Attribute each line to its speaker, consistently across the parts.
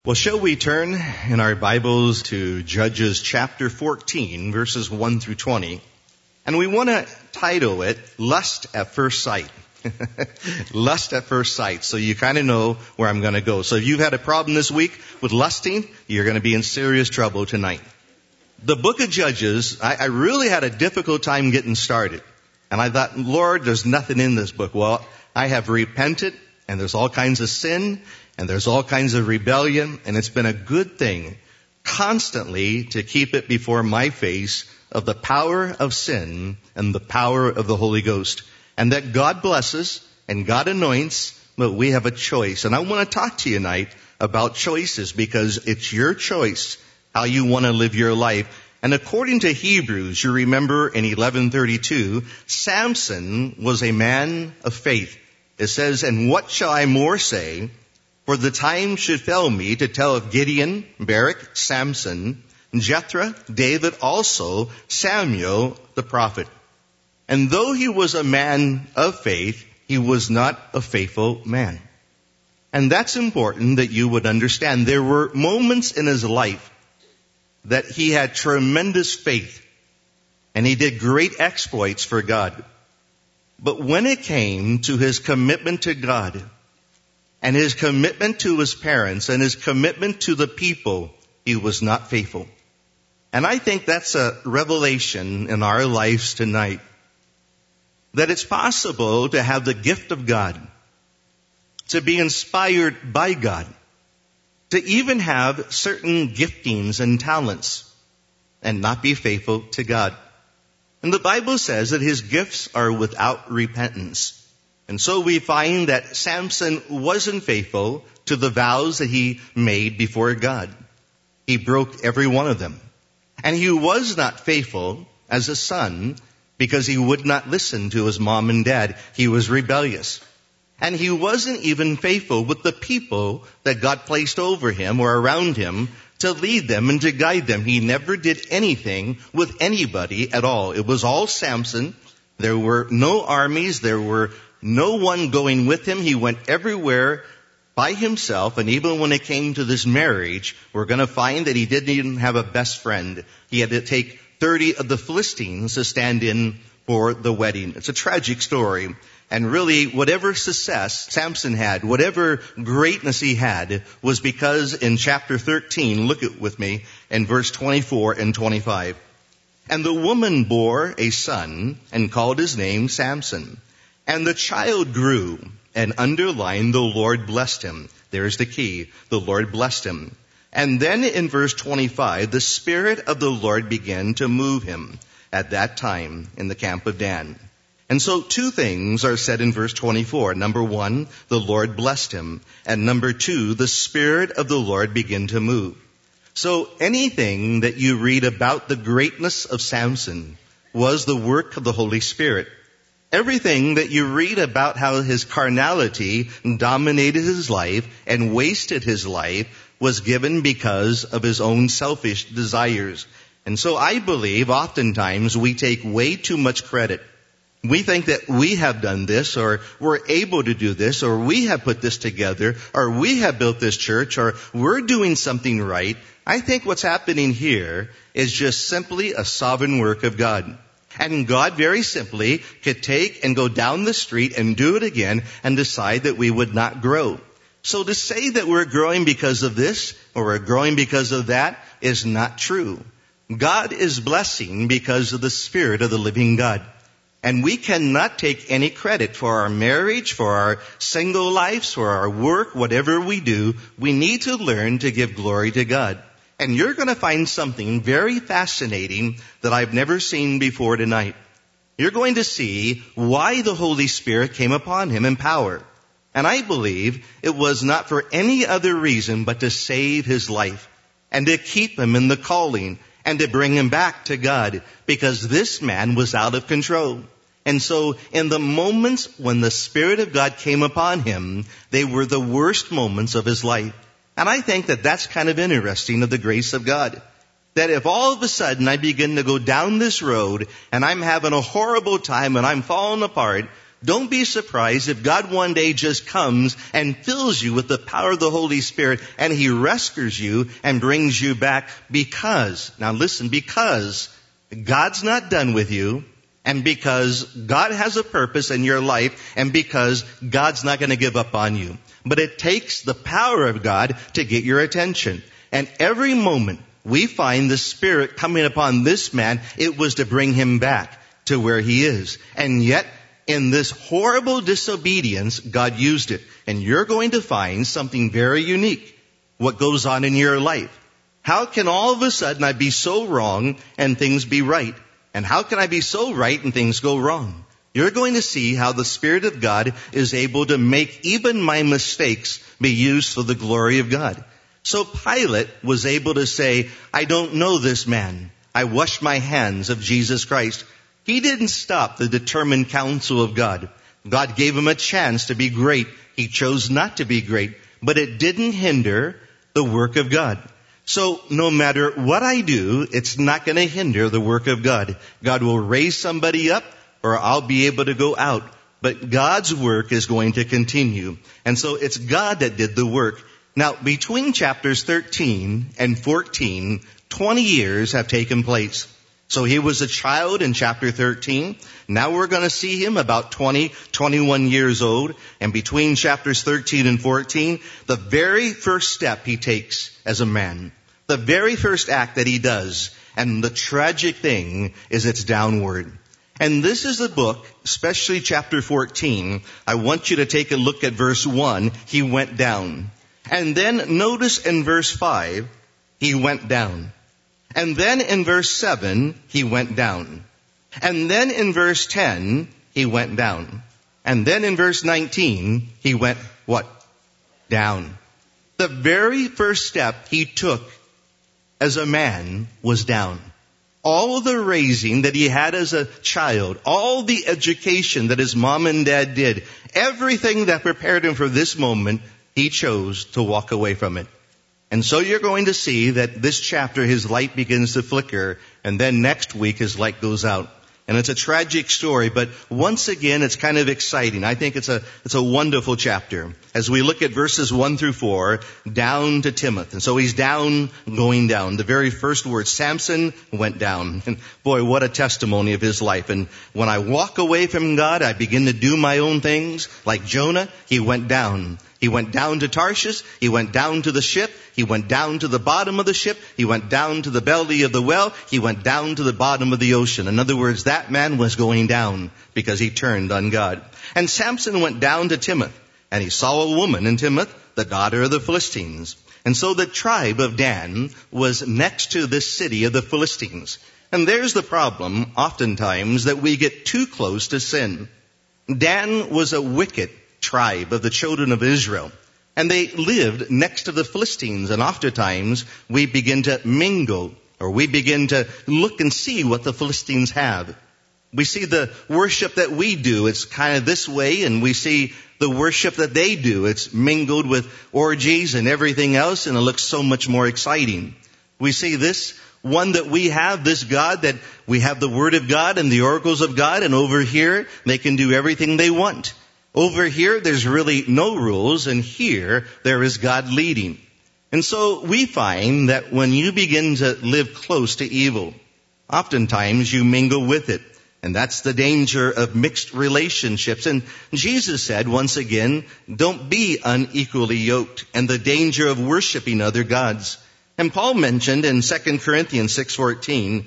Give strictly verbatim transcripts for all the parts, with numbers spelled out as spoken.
Speaker 1: Well, shall we turn in our Bibles to Judges chapter fourteen, verses one through twenty. And we want to title it, Lust at First Sight. Lust at First Sight. So you kind of know where I'm going to go. So if you've had a problem this week with lusting, you're going to be in serious trouble tonight. The book of Judges, I, I really had a difficult time getting started. And I thought, Lord, there's nothing in this book. Well, I have repented, and there's all kinds of sin, and there's all kinds of rebellion, and it's been a good thing constantly to keep it before my face of the power of sin and the power of the Holy Ghost. And that God blesses and God anoints, but we have a choice. And I want to talk to you tonight about choices because it's your choice how you want to live your life. And according to Hebrews, you remember in eleven thirty-two, Samson was a man of faith. It says, "And what shall I more say? For the time should fail me to tell of Gideon, Barak, Samson, Jethro, David also, Samuel the prophet. And though he was a man of faith, he was not a faithful man." And that's important that you would understand. There were moments in his life that he had tremendous faith, and he did great exploits for God. But when it came to his commitment to God, and his commitment to his parents, and his commitment to the people, he was not faithful. And I think that's a revelation in our lives tonight. That it's possible to have the gift of God, to be inspired by God, to even have certain giftings and talents, and not be faithful to God. And the Bible says that his gifts are without repentance. And so we find that Samson wasn't faithful to the vows that he made before God. He broke every one of them. And he was not faithful as a son because he would not listen to his mom and dad. He was rebellious. And he wasn't even faithful with the people that God placed over him or around him to lead them and to guide them. He never did anything with anybody at all. It was all Samson. There were no armies. There were no one going with him. He went everywhere by himself. And even when it came to this marriage, we're going to find that he didn't even have a best friend. He had to take thirty of the Philistines to stand in for the wedding. It's a tragic story. And really, whatever success Samson had, whatever greatness he had, was because in chapter thirteen, look at with me, in verse twenty-four and twenty-five. "And the woman bore a son and called his name Samson. And the child grew," and underline, "the Lord blessed him." There's the key. The Lord blessed him. And then in verse twenty-five, "the Spirit of the Lord began to move him at that time in the camp of Dan." And so two things are said in verse twenty-four. Number one, the Lord blessed him. And number two, the Spirit of the Lord began to move. So anything that you read about the greatness of Samson was the work of the Holy Spirit. Everything that you read about how his carnality dominated his life and wasted his life was given because of his own selfish desires. And so I believe oftentimes we take way too much credit. We think that we have done this, or we're able to do this, or we have put this together, or we have built this church, or we're doing something right. I think what's happening here is just simply a sovereign work of God. And God very simply could take and go down the street and do it again and decide that we would not grow. So to say that we're growing because of this or we're growing because of that is not true. God is blessing because of the Spirit of the living God. And we cannot take any credit for our marriage, for our single lives, for our work, whatever we do. We need to learn to give glory to God. And you're going to find something very fascinating that I've never seen before tonight. You're going to see why the Holy Spirit came upon him in power. And I believe it was not for any other reason but to save his life and to keep him in the calling and to bring him back to God, because this man was out of control. And so in the moments when the Spirit of God came upon him, they were the worst moments of his life. And I think that that's kind of interesting of the grace of God. That if all of a sudden I begin to go down this road and I'm having a horrible time and I'm falling apart, Don't be surprised if God one day just comes and fills you with the power of the Holy Spirit and He rescues you and brings you back because, now listen, because God's not done with you, and because God has a purpose in your life, and because God's not going to give up on you. But it takes the power of God to get your attention. And every moment we find the Spirit coming upon this man, it was to bring him back to where he is. And yet, in this horrible disobedience, God used it. And you're going to find something very unique, what goes on in your life. How can all of a sudden I be so wrong and things be right? And how can I be so right and things go wrong? You're going to see how the Spirit of God is able to make even my mistakes be used for the glory of God. So Pilate was able to say, I don't know this man. I wash my hands of Jesus Christ. He didn't stop the determined counsel of God. God gave him a chance to be great. He chose not to be great, but it didn't hinder the work of God. So no matter what I do, it's not going to hinder the work of God. God will raise somebody up or I'll be able to go out. But God's work is going to continue. And so it's God that did the work. Now, between chapters thirteen and fourteen, twenty years have taken place. So he was a child in chapter thirteen. Now we're going to see him about twenty, twenty-one years old. And between chapters thirteen and fourteen, the very first step he takes as a man, the very first act that he does, and the tragic thing is it's downward. And this is the book, especially chapter fourteen. I want you to take a look at verse one. He went down. And then notice in verse five, he went down. And then in verse seven, he went down. And then in verse ten, he went down. And then in verse nineteen, he went what? Down. The very first step he took as a man was down. All the raising that he had as a child, all the education that his mom and dad did, everything that prepared him for this moment, he chose to walk away from it. And so you're going to see that this chapter, his light begins to flicker, and then next week his light goes out. And it's a tragic story, but once again, it's kind of exciting. I think it's a, it's a wonderful chapter. As we look at verses one through four, down to Timothy. And so he's down, going down. The very first word, Samson went down. And boy, what a testimony of his life. And when I walk away from God, I begin to do my own things. Like Jonah, he went down. He went down to Tarshish. He went down to the ship. He went down to the bottom of the ship. He went down to the belly of the well. He went down to the bottom of the ocean. In other words, that man was going down because he turned on God. And Samson went down to Timnath, and he saw a woman in Timnath, the daughter of the Philistines. And so the tribe of Dan was next to this city of the Philistines. And there's the problem, oftentimes, that we get too close to sin. Dan was a wicked tribe of the children of Israel. And they lived next to the Philistines. And oftentimes we begin to mingle, or we begin to look and see what the Philistines have. We see the worship that we do, it's kind of this way, and we see the worship that they do. It's mingled with orgies and everything else, and it looks so much more exciting. We see this one that we have, this God, that we have the Word of God and the oracles of God, and over here they can do everything they want. Over here, there's really no rules, and here, there is God leading. And so we find that when you begin to live close to evil, oftentimes you mingle with it. And that's the danger of mixed relationships. And Jesus said, once again, don't be unequally yoked, and the danger of worshiping other gods. And Paul mentioned in Second Corinthians six fourteen,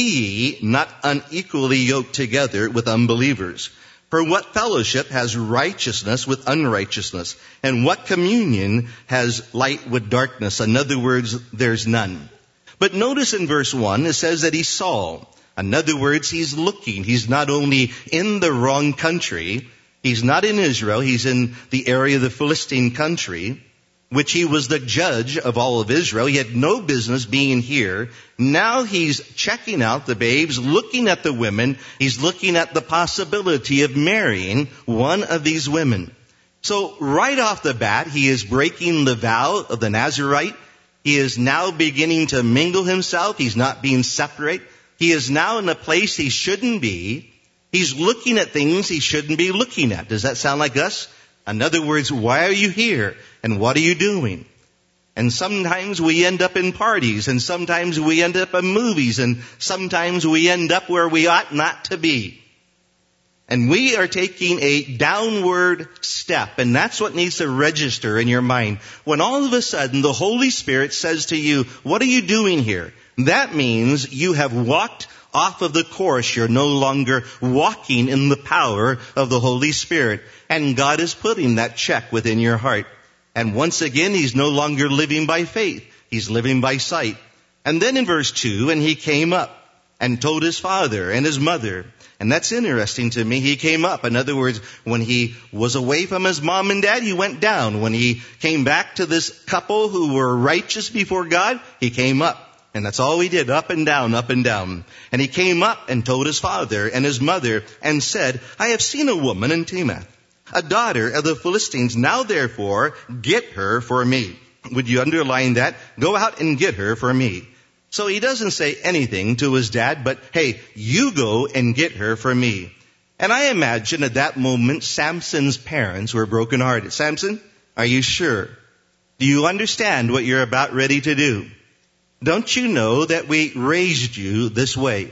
Speaker 1: be ye not unequally yoked together with unbelievers. For what fellowship has righteousness with unrighteousness? And what communion has light with darkness? In other words, there's none. But notice in verse one, it says that he saw. In other words, he's looking. He's not only in the wrong country. He's not in Israel. He's in the area of the Philistine country, which he was the judge of all of Israel. He had no business being here. Now he's checking out the babes, looking at the women. He's looking at the possibility of marrying one of these women. So right off the bat, he is breaking the vow of the Nazirite. He is now beginning to mingle himself. He's not being separate. He is now in a place he shouldn't be. He's looking at things he shouldn't be looking at. Does that sound like us? In other words, why are you here? And what are you doing? And sometimes we end up in parties, and sometimes we end up in movies, and sometimes we end up where we ought not to be. And we are taking a downward step, and that's what needs to register in your mind. When all of a sudden the Holy Spirit says to you, what are you doing here? That means you have walked off of the course. You're no longer walking in the power of the Holy Spirit. And God is putting that check within your heart. And once again, he's no longer living by faith. He's living by sight. And then in verse two, and he came up and told his father and his mother. And that's interesting to me. He came up. In other words, when he was away from his mom and dad, he went down. When he came back to this couple who were righteous before God, he came up. And that's all he did, up and down, up and down. And he came up and told his father and his mother and said, I have seen a woman in Timnath, a daughter of the Philistines. Now therefore, get her for me. Would you underline that? Go out and get her for me. So he doesn't say anything to his dad, but hey, you go and get her for me. And I imagine at that moment, Samson's parents were brokenhearted. Samson, are you sure? Do you understand what you're about ready to do? Don't you know that we raised you this way?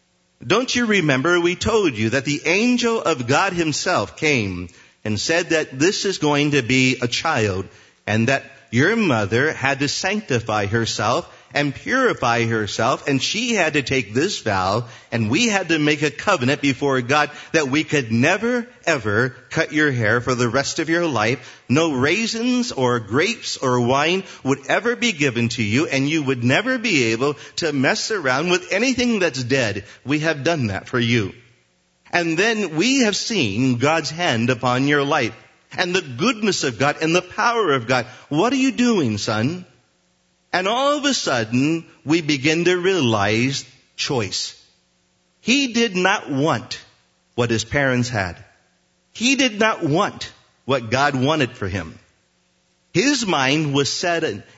Speaker 1: Don't you remember we told you that the angel of God himself came and said that this is going to be a child, and that your mother had to sanctify herself and purify herself, and she had to take this vow, and we had to make a covenant before God that we could never, ever cut your hair for the rest of your life. No raisins or grapes or wine would ever be given to you, and you would never be able to mess around with anything that's dead. We have done that for you. And then we have seen God's hand upon your life, and the goodness of God and the power of God. What are you doing, son? And all of a sudden, we begin to realize choice. He did not want what his parents had. He did not want what God wanted for him. His mind was set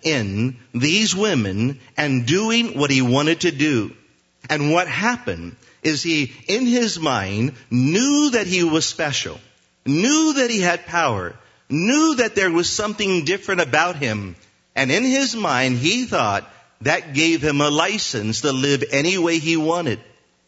Speaker 1: in these women and doing what he wanted to do. And what happened is he, in his mind, knew that he was special, knew that he had power, knew that there was something different about him. And in his mind, he thought that gave him a license to live any way he wanted.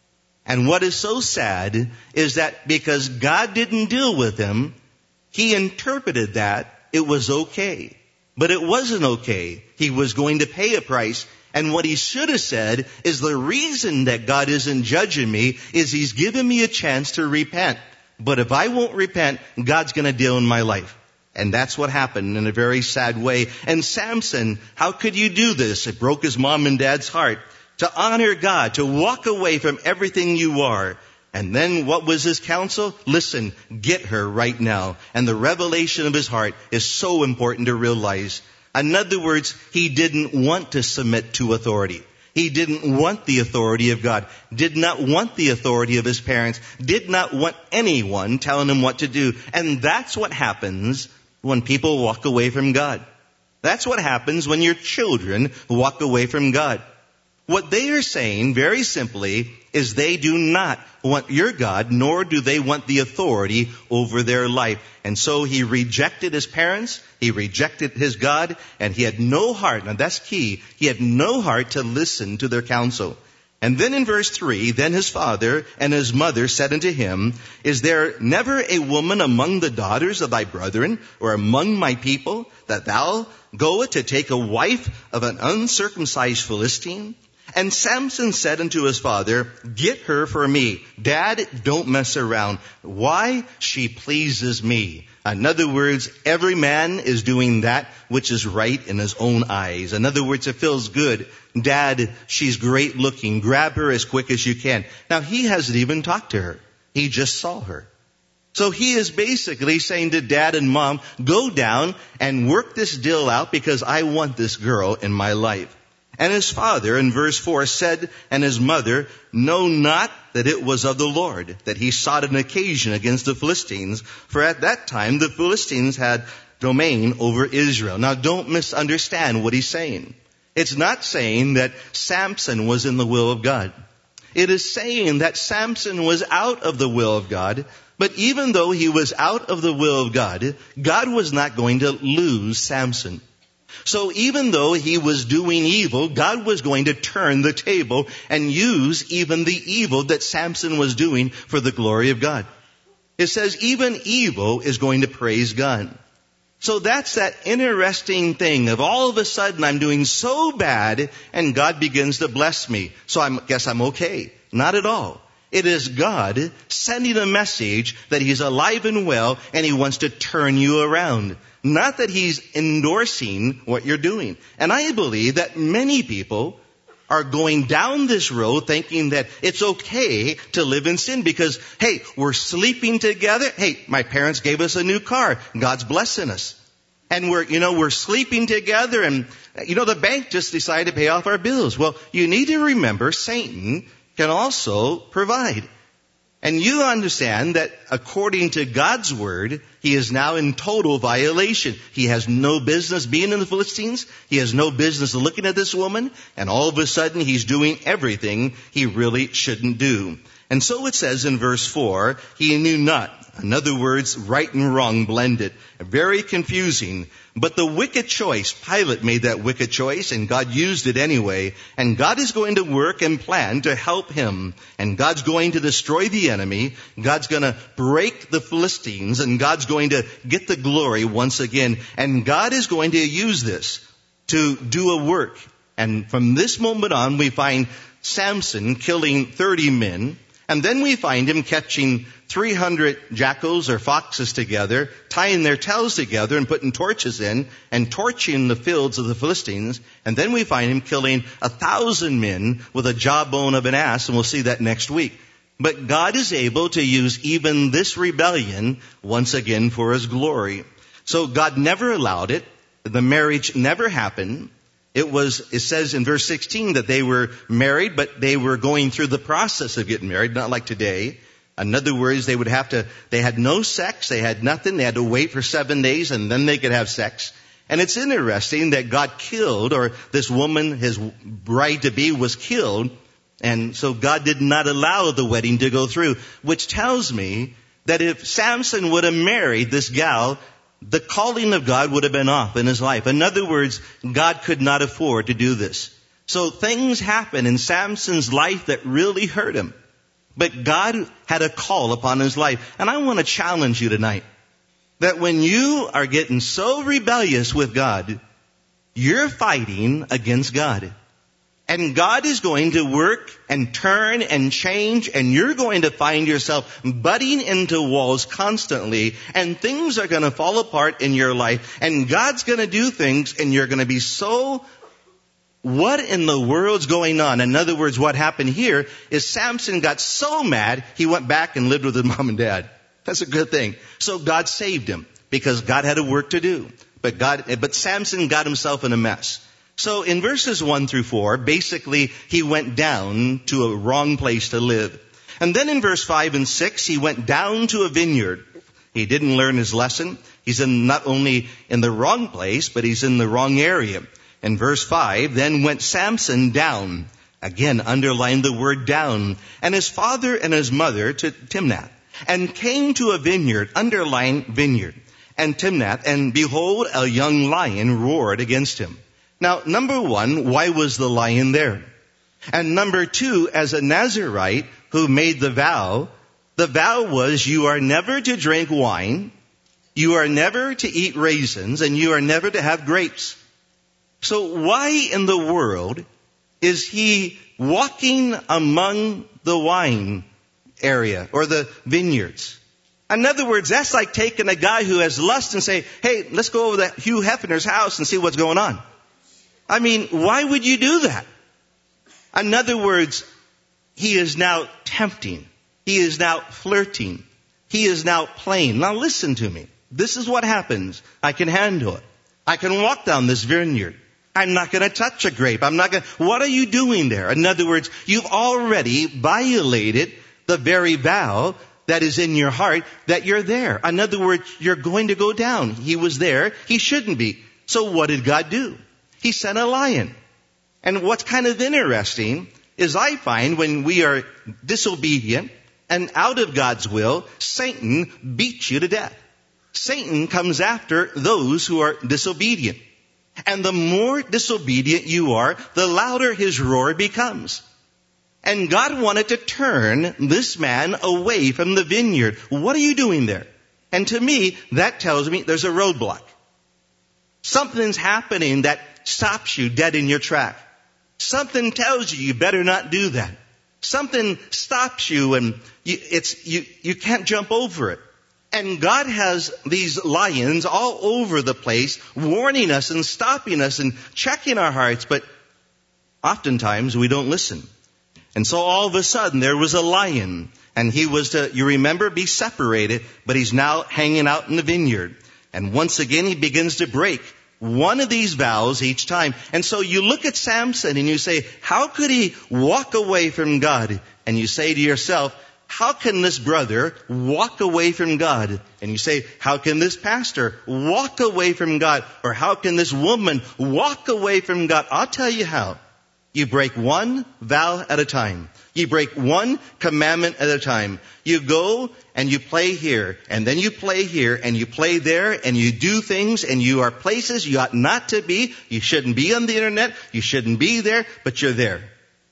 Speaker 1: And what is so sad is that because God didn't deal with him, he interpreted that it was okay. But it wasn't okay. He was going to pay a price. And what he should have said is, the reason that God isn't judging me is he's given me a chance to repent. But if I won't repent, God's going to deal in my life. And that's what happened in a very sad way. And Samson, how could you do this? It broke his mom and dad's heart. To honor God, to walk away from everything you are. And then what was his counsel? Listen, get her right now. And the revelation of his heart is so important to realize. In other words, he didn't want to submit to authority. He didn't want the authority of God, did not want the authority of his parents, did not want anyone telling him what to do. And that's what happens when people walk away from God. That's what happens when your children walk away from God. What they are saying, very simply, is they do not want your God, nor do they want the authority over their life. And so he rejected his parents, he rejected his God, and he had no heart, and that's key, he had no heart to listen to their counsel. And then in verse three, then his father and his mother said unto him, is there never a woman among the daughters of thy brethren, or among my people, that thou goest to take a wife of an uncircumcised Philistine? And Samson said unto his father, get her for me. Dad, don't mess around. Why? She pleases me. In other words, every man is doing that which is right in his own eyes. In other words, it feels good. Dad, she's great looking. Grab her as quick as you can. Now, he hasn't even talked to her. He just saw her. So he is basically saying to dad and mom, go down and work this deal out because I want this girl in my life. And his father, in verse four, said, and his mother, know not that it was of the Lord, that he sought an occasion against the Philistines, for at that time the Philistines had domain over Israel. Now don't misunderstand what he's saying. It's not saying that Samson was in the will of God. It is saying that Samson was out of the will of God, but even though he was out of the will of God, God was not going to lose Samson. So even though he was doing evil, God was going to turn the table and use even the evil that Samson was doing for the glory of God. It says even evil is going to praise God. So that's that interesting thing of all of a sudden I'm doing so bad and God begins to bless me. So I guess I'm okay. Not at all. It is God sending a message that He's alive and well and He wants to turn you around. Not that He's endorsing what you're doing. And I believe that many people are going down this road thinking that it's okay to live in sin because, hey, we're sleeping together. Hey, my parents gave us a new car. God's blessing us. And we're, you know, we're sleeping together and, you know, the bank just decided to pay off our bills. Well, you need to remember Satan can also provide. And you understand that according to God's word, he is now in total violation. He has no business being in the Philistines. He has no business looking at this woman. And all of a sudden, he's doing everything he really shouldn't do. And so it says in verse four, he knew not. In other words, right and wrong blended. Very confusing. But the wicked choice, Pilate made that wicked choice and God used it anyway. And God is going to work and plan to help him. And God's going to destroy the enemy. God's going to break the Philistines and God's going to get the glory once again. And God is going to use this to do a work. And from this moment on, we find Samson killing thirty men. And then we find him catching three hundred jackals or foxes together, tying their tails together and putting torches in and torching the fields of the Philistines. And then we find him killing a thousand men with a jawbone of an ass, and we'll see that next week. But God is able to use even this rebellion once again for His glory. So God never allowed it. The marriage never happened. It was, it says in verse sixteen that they were married, but they were going through the process of getting married, not like today. In other words, they would have to, they had no sex, they had nothing, they had to wait for seven days and then they could have sex. And it's interesting that God killed, or this woman, his bride-to-be, was killed, and so God did not allow the wedding to go through, which tells me that if Samson would have married this gal, the calling of God would have been off in his life. In other words, God could not afford to do this. So things happen in Samson's life that really hurt him. But God had a call upon his life. And I want to challenge you tonight that when you are getting so rebellious with God, you're fighting against God. And God is going to work and turn and change, and you're going to find yourself butting into walls constantly, and things are going to fall apart in your life, and God's going to do things, and you're going to be so, what in the world's going on? In other words, what happened here is Samson got so mad, he went back and lived with his mom and dad. That's a good thing. So God saved him, because God had a work to do. But God, but Samson got himself in a mess. So in verses one through four, basically he went down to a wrong place to live. And then in verse five and six, he went down to a vineyard. He didn't learn his lesson. He's in not only in the wrong place, but he's in the wrong area. In verse five, then went Samson down. Again, underline the word down. And his father and his mother to Timnath. And came to a vineyard, underline vineyard, and Timnath. And behold, a young lion roared against him. Now, number one, why was the lion there? And number two, as a Nazirite who made the vow, the vow was you are never to drink wine, you are never to eat raisins, and you are never to have grapes. So why in the world is he walking among the wine area or the vineyards? In other words, that's like taking a guy who has lust and say, hey, let's go over to Hugh Hefner's house and see what's going on. I mean, why would you do that? In other words, he is now tempting. He is now flirting. He is now playing. Now listen to me. This is what happens. I can handle it. I can walk down this vineyard. I'm not going to touch a grape. I'm not going to. What are you doing there? In other words, you've already violated the very vow that is in your heart that you're there. In other words, you're going to go down. He was there. He shouldn't be. So what did God do? He sent a lion. And what's kind of interesting is I find when we are disobedient and out of God's will, Satan beats you to death. Satan comes after those who are disobedient. And the more disobedient you are, the louder his roar becomes. And God wanted to turn this man away from the vineyard. What are you doing there? And to me, that tells me there's a roadblock. Something's happening that stops you dead in your track. Something tells you you better not do that. Something stops you and you, it's, you, you can't jump over it. And God has these lions all over the place, warning us and stopping us and checking our hearts, but oftentimes we don't listen. And so all of a sudden there was a lion, and he was to, you remember, be separated, but he's now hanging out in the vineyard. And once again he begins to break one of these vows each time. And so you look at Samson and you say, how could he walk away from God? And you say to yourself, how can this brother walk away from God? And you say, how can this pastor walk away from God? Or how can this woman walk away from God? I'll tell you how. You break one vow at a time. You break one commandment at a time. You go and you play here, and then you play here, and you play there, and you do things, and you are places you ought not to be. You shouldn't be on the internet. You shouldn't be there, but you're there.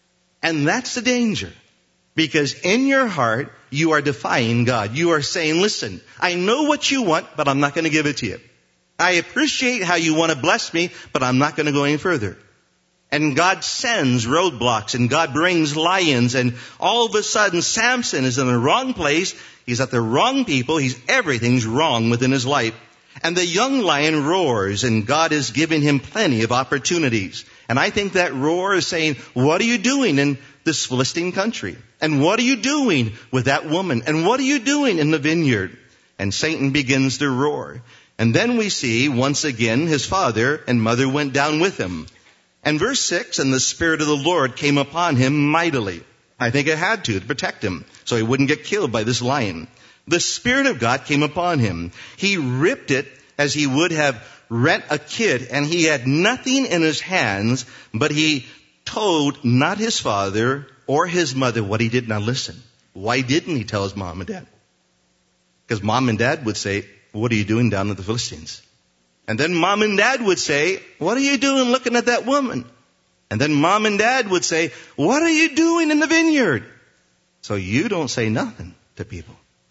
Speaker 1: And that's the danger. Because in your heart, you are defying God. You are saying, listen, I know what you want, but I'm not going to give it to you. I appreciate how you want to bless me, but I'm not going to go any further. And God sends roadblocks, and God brings lions, and all of a sudden Samson is in the wrong place. He's at the wrong people. He's, everything's wrong within his life. And the young lion roars, and God is giving him plenty of opportunities. And I think that roar is saying, what are you doing in this Philistine country? And what are you doing with that woman? And what are you doing in the vineyard? And Satan begins to roar. And then we see, once again, his father and mother went down with him. And verse six, and the Spirit of the Lord came upon him mightily. I think it had to, to protect him, so he wouldn't get killed by this lion. The Spirit of God came upon him. He ripped it as he would have rent a kid, and he had nothing in his hands, but he told not his father or his mother what he did. Now listen, why didn't he tell his mom and dad? Because mom and dad would say, what are you doing down with the Philistines? And then mom and dad would say, what are you doing looking at that woman? And then mom and dad would say, what are you doing in the vineyard? So you don't say nothing to people.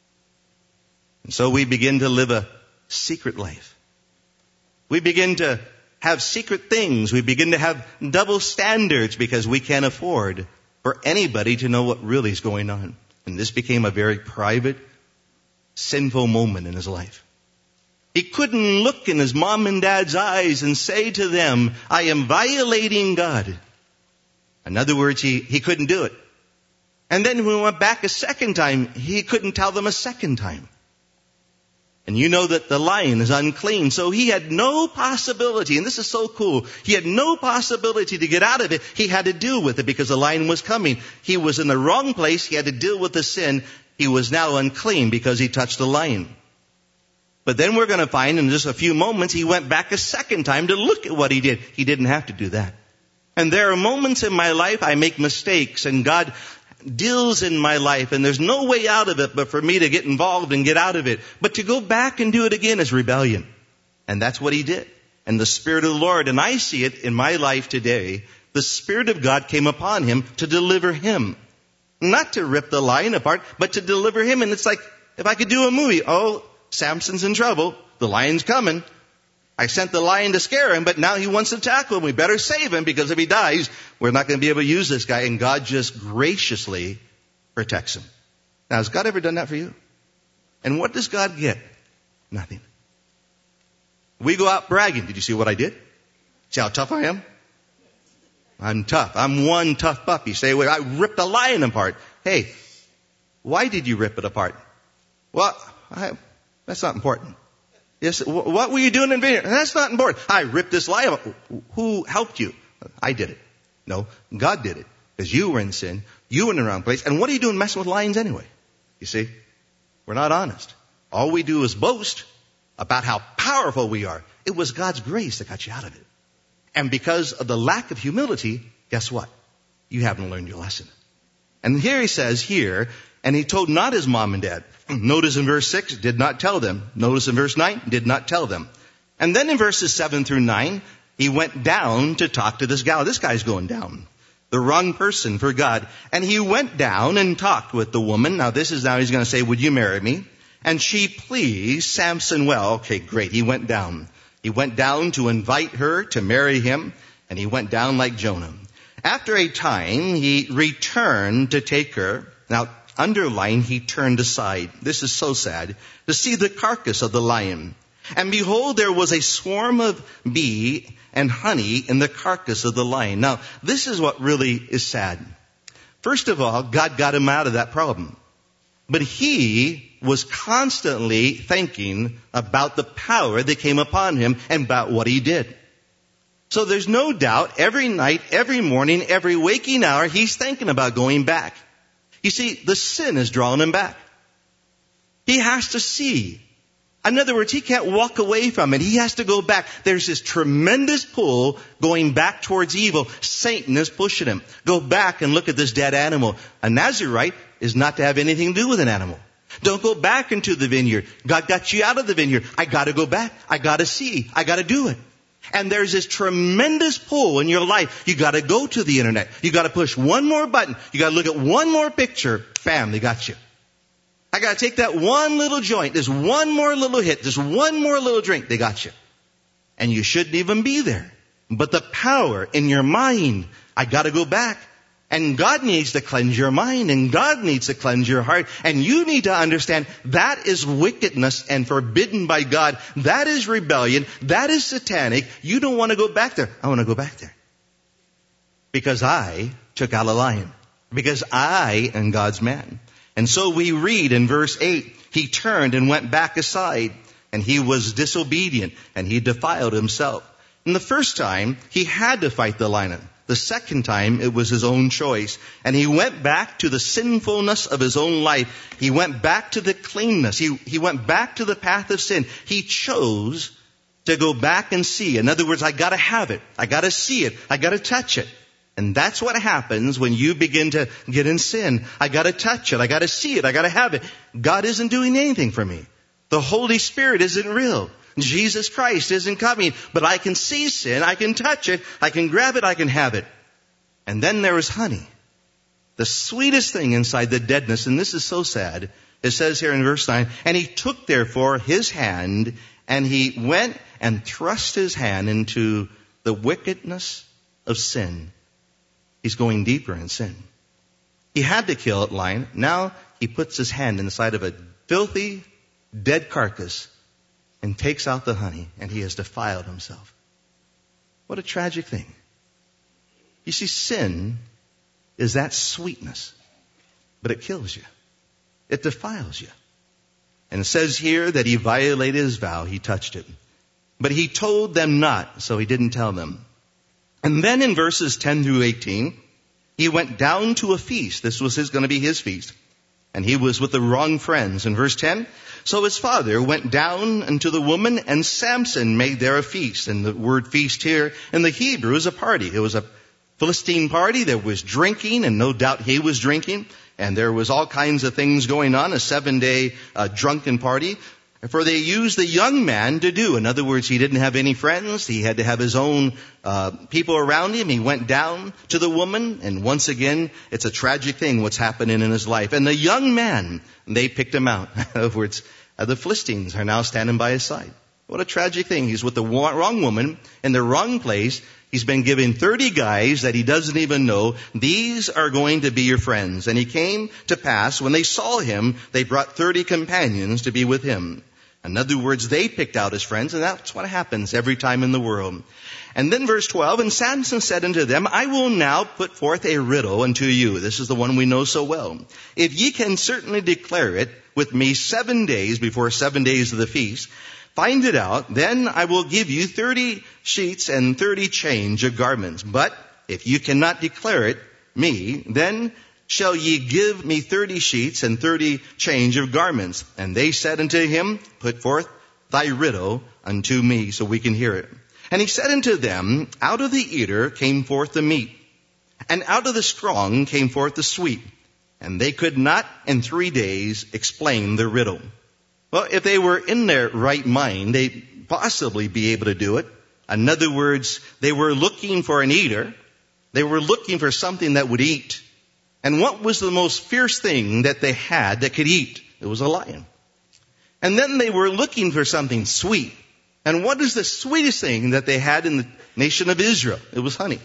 Speaker 1: And so we begin to live a secret life. We begin to have secret things. We begin to have double standards because we can't afford for anybody to know what really is going on. And this became a very private, sinful moment in his life. He couldn't look in his mom and dad's eyes and say to them, I am violating God. In other words, he, he couldn't do it. And then when we went back a second time, he couldn't tell them a second time. And you know that the lion is unclean, so he had no possibility, and this is so cool, he had no possibility to get out of it. He had to deal with it because the lion was coming. He was in the wrong place. He had to deal with the sin. He was now unclean because he touched the lion. But then we're going to find in just a few moments, he went back a second time to look at what he did. He didn't have to do that. And there are moments in my life I make mistakes, and God deals in my life, and there's no way out of it but for me to get involved and get out of it. But to go back and do it again is rebellion. And that's what he did. And the Spirit of the Lord, and I see it in my life today, the Spirit of God came upon him to deliver him. Not to rip the lion apart, but to deliver him. And it's like, if I could do a movie, oh, Samson's in trouble. The lion's coming. I sent the lion to scare him, but now he wants to tackle him. We better save him because if he dies, we're not going to be able to use this guy. And God just graciously protects him. Now, has God ever done that for you? And what does God get? Nothing. We go out bragging. Did you see what I did? See how tough I am? I'm tough. I'm one tough puppy. Say, well, I ripped a lion apart. Hey, why did you rip it apart? Well, I, that's not important. Yes, what were you doing in vineyard? That's not important. I ripped this lion up. Who helped you? I did it. No, God did it. Because you were in sin. You were in the wrong place. And what are you doing messing with lions anyway? You see? We're not honest. All we do is boast about how powerful we are. It was God's grace that got you out of it. And because of the lack of humility, guess what? You haven't learned your lesson. And here he says here, and he told not his mom and dad. Notice in verse six, did not tell them. Notice in verse nine, did not tell them. And then in verses seven through nine, he went down to talk to this gal. This guy's going down. The wrong person for God. And he went down and talked with the woman. Now this is now he's going to say, would you marry me? And she pleased Samson well. Okay, great. He went down. He went down to invite her to marry him. And he went down like Jonah. After a time, he returned to take her. Now, underline, he turned aside. This is so sad. To see the carcass of the lion. And behold, there was a swarm of bee and honey in the carcass of the lion. Now, this is what really is sad. First of all, God got him out of that problem. But he was constantly thinking about the power that came upon him and about what he did. So there's no doubt every night, every morning, every waking hour, he's thinking about going back. You see, the sin is drawing him back. He has to see. In other words, he can't walk away from it. He has to go back. There's this tremendous pull going back towards evil. Satan is pushing him. Go back and look at this dead animal. A Nazirite is not to have anything to do with an animal. Don't go back into the vineyard. God got you out of the vineyard. I got to go back. I got to see. I got to do it. And there's this tremendous pull in your life. You got to go to the internet. You got to push one more button. You got to look at one more picture. Bam, they got you. I got to take that one little joint. There's one more little hit. There's one more little drink. They got you. And you shouldn't even be there. But the power in your mind, I got to go back. And God needs to cleanse your mind, and God needs to cleanse your heart. And you need to understand that is wickedness and forbidden by God. That is rebellion. That is satanic. You don't want to go back there. I want to go back there. Because I took out a lion. Because I am God's man. And so we read in verse eight, he turned and went back aside, and he was disobedient, and he defiled himself. And the first time, he had to fight the lion. The second time, it was his own choice. And he went back to the sinfulness of his own life. He went back to the cleanness. He, he went back to the path of sin. He chose to go back and see. In other words, I gotta have it. I gotta see it. I gotta touch it. And that's what happens when you begin to get in sin. I gotta touch it. I gotta see it. I gotta have it. God isn't doing anything for me. The Holy Spirit isn't real. Jesus Christ isn't coming, but I can see sin, I can touch it, I can grab it, I can have it. And then there is honey. The sweetest thing inside the deadness, and this is so sad, it says here in verse nine, and he took therefore his hand, and he went and thrust his hand into the wickedness of sin. He's going deeper in sin. He had to kill a lion. Now he puts his hand inside of a filthy, dead carcass and takes out the honey, and he has defiled himself. What a tragic thing. You see, sin is that sweetness, but it kills you. It defiles you. And it says here that he violated his vow. He touched it. But he told them not, so he didn't tell them. And then in verses ten through eighteen, he went down to a feast. This was his, going to be his feast. And he was with the wrong friends. In verse ten, so his father went down unto the woman, and Samson made there a feast. And the word feast here in the Hebrew is a party. It was a Philistine party. There was drinking, and no doubt he was drinking. And there was all kinds of things going on, a seven-day uh, drunken party. For they used the young man to do. In other words, he didn't have any friends. He had to have his own uh, people around him. He went down to the woman, and once again, it's a tragic thing what's happening in his life. And the young man, they picked him out. In other words, uh, the Philistines are now standing by his side. What a tragic thing. He's with the wrong woman in the wrong place. He's been given thirty guys that he doesn't even know. These are going to be your friends. And he came to pass, when they saw him, they brought thirty companions to be with him. In other words, they picked out his friends, and that's what happens every time in the world. And then verse twelve, and Samson said unto them, I will now put forth a riddle unto you. This is the one we know so well. If ye can certainly declare it with me seven days before seven days of the feast, find it out, then I will give you thirty sheets and thirty change of garments. But if you cannot declare it me, then shall ye give me thirty sheets and thirty change of garments? And they said unto him, put forth thy riddle unto me, so we can hear it. And he said unto them, out of the eater came forth the meat, And out of the strong came forth the sweet, and they could not in three days explain the riddle. Well, if they were in their right mind, they'd possibly be able to do it. In other words, they were looking for an eater. They were looking for something that would eat. And what was the most fierce thing that they had that could eat? It was a lion. And then they were looking for something sweet. And what is the sweetest thing that they had in the nation of Israel? It was honey.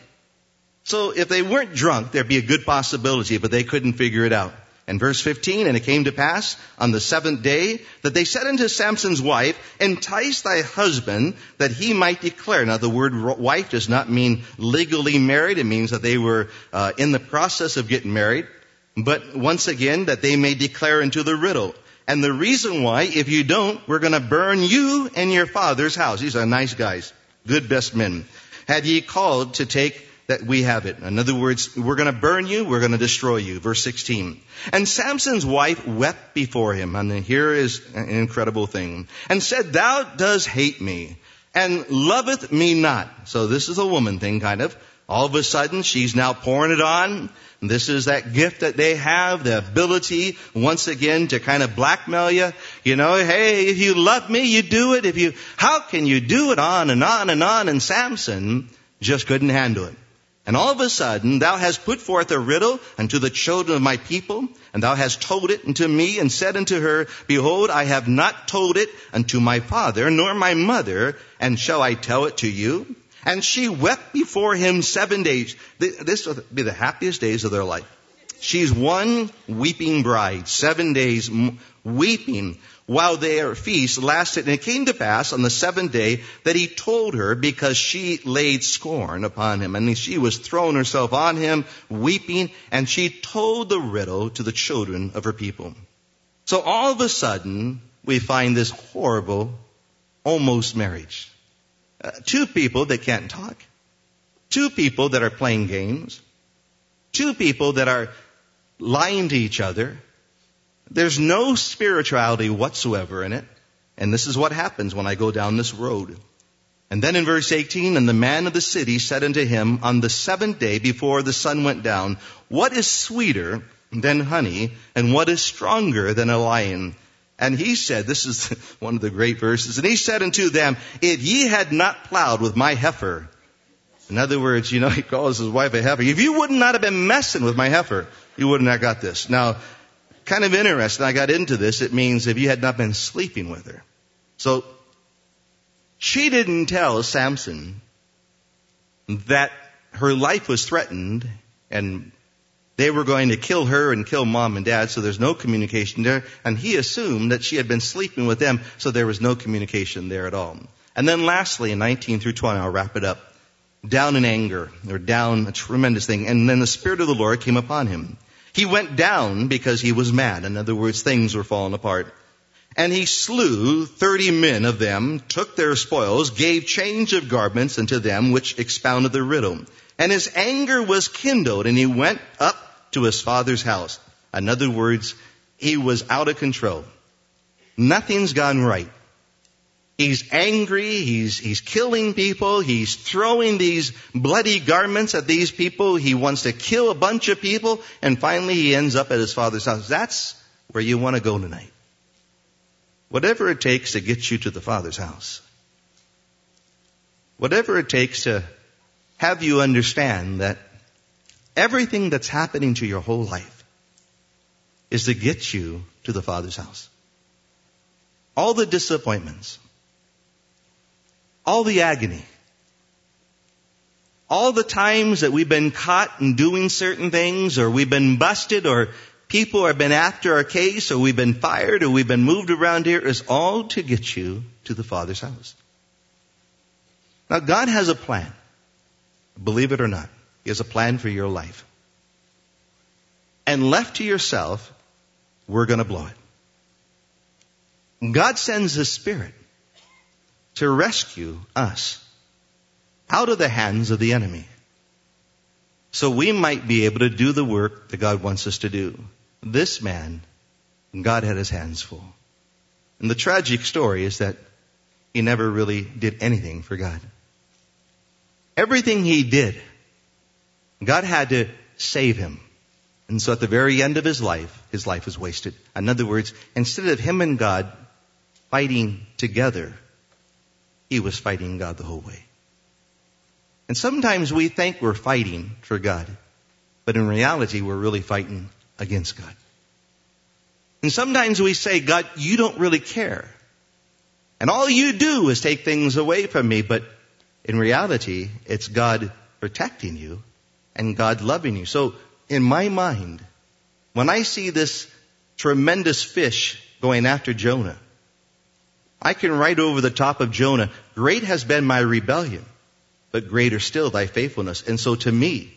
Speaker 1: So if they weren't drunk, there'd be a good possibility, but they couldn't figure it out. And verse fifteen, and it came to pass on the seventh day that they said unto Samson's wife, entice thy husband that he might declare. Now the word wife does not mean legally married. It means that they were uh, in the process of getting married. But once again, that they may declare into the riddle. And the reason why, if you don't, we're going to burn you and your father's house. These are nice guys, good best men. Had ye called to take that we have it. In other words, we're going to burn you, we're going to destroy you. Verse sixteen. And Samson's wife wept before him. And here is an incredible thing. And said, thou dost hate me, and loveth me not. So this is a woman thing, kind of. All of a sudden, she's now pouring it on. This is that gift that they have, the ability, once again, to kind of blackmail you. You know, hey, if you love me, you do it. If you, how can you do it? On and on and on. And Samson just couldn't handle it. And all of a sudden, thou hast put forth a riddle unto the children of my people, and thou hast told it unto me, and said unto her, behold, I have not told it unto my father, nor my mother, and shall I tell it to you? And she wept before him seven days. This will be the happiest days of their life. She's one weeping bride, seven days weeping, while their feast lasted. And it came to pass on the seventh day that he told her, because she laid scorn upon him. And she was throwing herself on him, weeping, and she told the riddle to the children of her people. So all of a sudden, we find this horrible, almost marriage. Uh, two people that can't talk. Two people that are playing games. Two people that are lying to each other. There's no spirituality whatsoever in it. And this is what happens when I go down this road. And then in verse eighteen, and the man of the city said unto him on the seventh day before the sun went down, what is sweeter than honey, and what is stronger than a lion? And he said, this is one of the great verses, and he said unto them, if ye had not plowed with my heifer. In other words, you know, he calls his wife a heifer. If you would not have been messing with my heifer, you wouldn't have got this. Now, kind of interesting, I got into this. It means if you had not been sleeping with her. So, she didn't tell Samson that her life was threatened and they were going to kill her and kill mom and dad, so there's no communication there. And he assumed that she had been sleeping with them, so there was no communication there at all. And then lastly, in nineteen through twenty, I'll wrap it up. Down in anger, or down, a tremendous thing. And then the Spirit of the Lord came upon him. He went down because he was mad. In other words, things were falling apart. And he slew thirty men of them, took their spoils, gave change of garments unto them which expounded the riddle. And his anger was kindled, and he went up to his father's house. In other words, he was out of control. Nothing's gone right. He's angry, he's, he's killing people, he's throwing these bloody garments at these people, he wants to kill a bunch of people, and finally he ends up at his father's house. That's where you want to go tonight. Whatever it takes to get you to the Father's house. Whatever it takes to have you understand that everything that's happening to your whole life is to get you to the Father's house. All the disappointments, all the agony, all the times that we've been caught in doing certain things, or we've been busted, or people have been after our case, or we've been fired, or we've been moved around here, is all to get you to the Father's house. Now, God has a plan. Believe it or not, He has a plan for your life. And left to yourself, we're going to blow it. God sends His Spirit to rescue us out of the hands of the enemy, so we might be able to do the work that God wants us to do. This man, God had his hands full. And the tragic story is that he never really did anything for God. Everything he did God had to save him. And so at the very end of his life, his life was wasted. In other words, instead of him and God fighting together, he was fighting God the whole way. And sometimes we think we're fighting for God, but in reality, we're really fighting against God. And sometimes we say, God, you don't really care. And all you do is take things away from me. But in reality, it's God protecting you and God loving you. So in my mind, when I see this tremendous fish going after Jonah, I can write over the top of Jonah, great has been my rebellion, but greater still thy faithfulness. And so to me,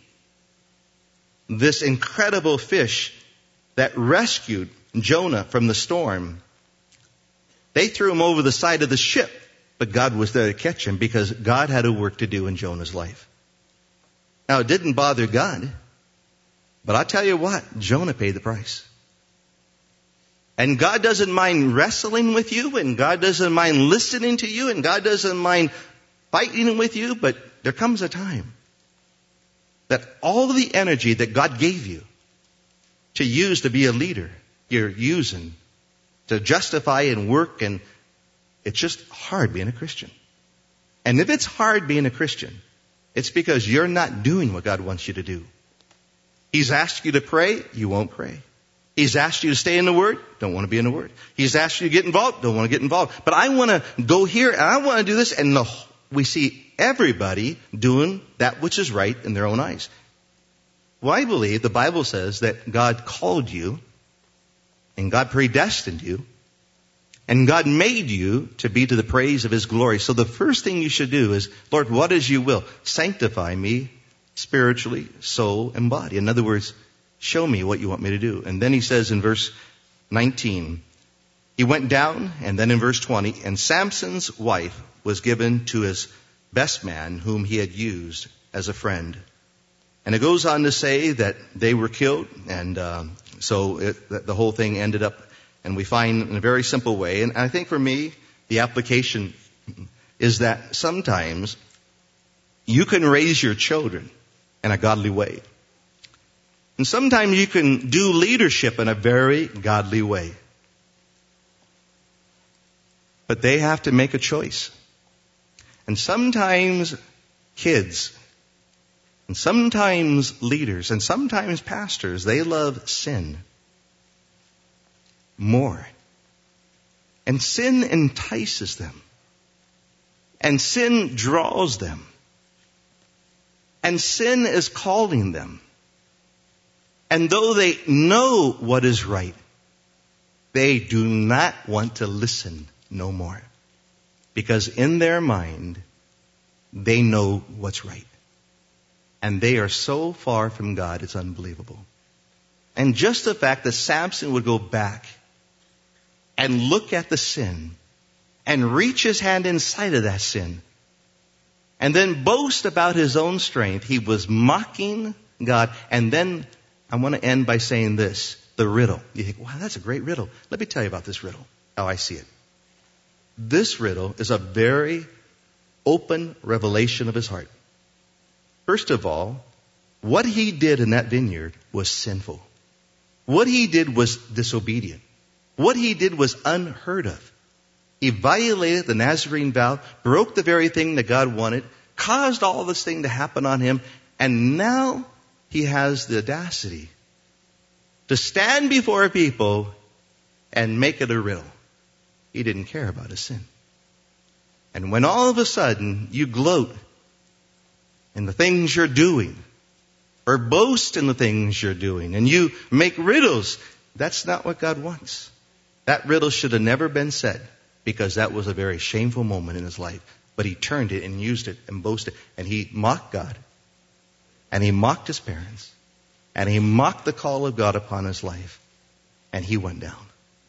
Speaker 1: this incredible fish that rescued Jonah from the storm, they threw him over the side of the ship, but God was there to catch him because God had a work to do in Jonah's life. Now, it didn't bother God, but I'll tell you what, Jonah paid the price. And God doesn't mind wrestling with you, and God doesn't mind listening to you, and God doesn't mind fighting with you, but there comes a time that all of the energy that God gave you to use to be a leader, you're using to justify and work, and it's just hard being a Christian. And if it's hard being a Christian, it's because you're not doing what God wants you to do. He's asked you to pray, you won't pray. He's asked you to stay in the Word, don't want to be in the Word. He's asked you to get involved, don't want to get involved. But I want to go here and I want to do this, and the, we see everybody doing that which is right in their own eyes. Well, I believe the Bible says that God called you and God predestined you and God made you to be to the praise of His glory. So the first thing you should do is, Lord, what is your will? Sanctify me spiritually, soul, and body. In other words, show me what you want me to do. And then he says in verse nineteen, he went down, and then in verse twenty, and Samson's wife was given to his best man whom he had used as a friend. And it goes on to say that they were killed, and um, so it, the whole thing ended up, and we find in a very simple way. And I think for me, the application is that sometimes you can raise your children in a godly way. And sometimes you can do leadership in a very godly way. But they have to make a choice. And sometimes kids, and sometimes leaders, and sometimes pastors, they love sin more. And sin entices them. And sin draws them. And sin is calling them. And though they know what is right, they do not want to listen no more. Because in their mind, they know what's right. And they are so far from God, it's unbelievable. And just the fact that Samson would go back and look at the sin and reach his hand inside of that sin and then boast about his own strength, he was mocking God. And then I want to end by saying this, the riddle. You think, wow, that's a great riddle. Let me tell you about this riddle, how I see it. This riddle is a very open revelation of his heart. First of all, what he did in that vineyard was sinful. What he did was disobedient. What he did was unheard of. He violated the Nazarene vow, broke the very thing that God wanted, caused all this thing to happen on him, and now he has the audacity to stand before people and make it a riddle. He didn't care about his sin. And when all of a sudden you gloat in the things you're doing, or boast in the things you're doing, and you make riddles, that's not what God wants. That riddle should have never been said, because that was a very shameful moment in his life. But he turned it and used it and boasted, and he mocked God, and he mocked his parents, and he mocked the call of God upon his life, and he went down.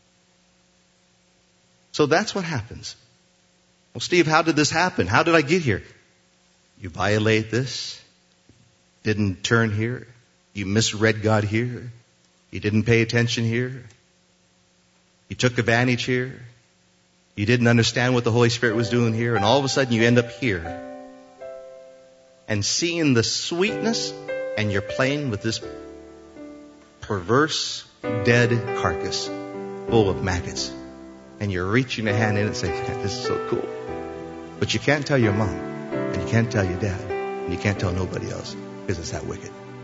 Speaker 1: So that's what happens. Well, Steve, how did this happen? How did I get here? You violate this, didn't turn here, you misread God here, you didn't pay attention here, you took advantage here, you didn't understand what the Holy Spirit was doing here, and all of a sudden you end up here. And seeing the sweetness and you're playing with this perverse, dead carcass full of maggots. And you're reaching a hand in and saying, man, this is so cool. But you can't tell your mom, and you can't tell your dad, and you can't tell nobody else, because it's that wicked.